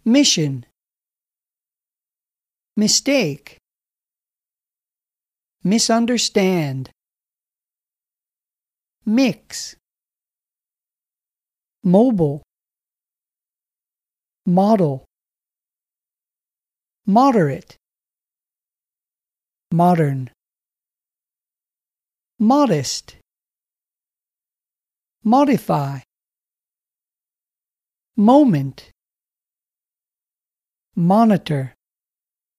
mission, mistake, misunderstand, mix, mobile, model, moderate, modern, modest, modify, moment, monitor,